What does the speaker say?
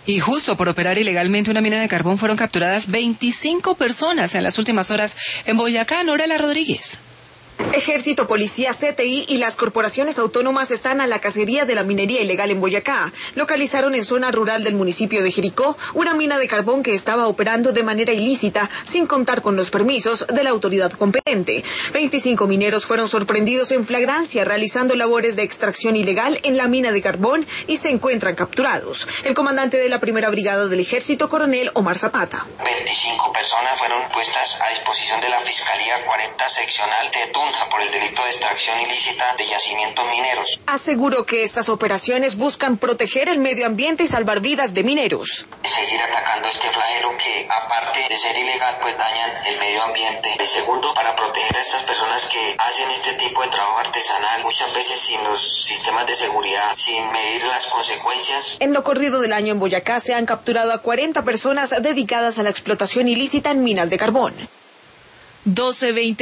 Y justo por operar ilegalmente una mina de carbón fueron capturadas 25 personas en las últimas horas en Boyacá. Norela Rodríguez. Ejército, policía, CTI y las corporaciones autónomas están a la cacería de la minería ilegal en Boyacá. Localizaron en zona rural del municipio de Jericó una mina de carbón que estaba operando de manera ilícita sin contar con los permisos de la autoridad competente. 25 mineros fueron sorprendidos en flagrancia realizando labores de extracción ilegal en la mina de carbón y se encuentran capturados. El comandante de la primera brigada del Ejército, coronel Omar Zapata. 25 personas fueron puestas a disposición de la Fiscalía 40 seccional de Tunja por el delito de extracción ilícita de yacimientos mineros. Aseguró que estas operaciones buscan proteger el medio ambiente y salvar vidas de mineros. Seguir atacando este flagelo que, aparte de ser ilegal, pues dañan el medio ambiente. Y segundo, para proteger a estas personas que hacen este tipo de trabajo artesanal, muchas veces sin los sistemas de seguridad, sin medir las consecuencias. En lo corrido del año en Boyacá se han capturado a 40 personas dedicadas a la explotación ilícita en minas de carbón. 12:20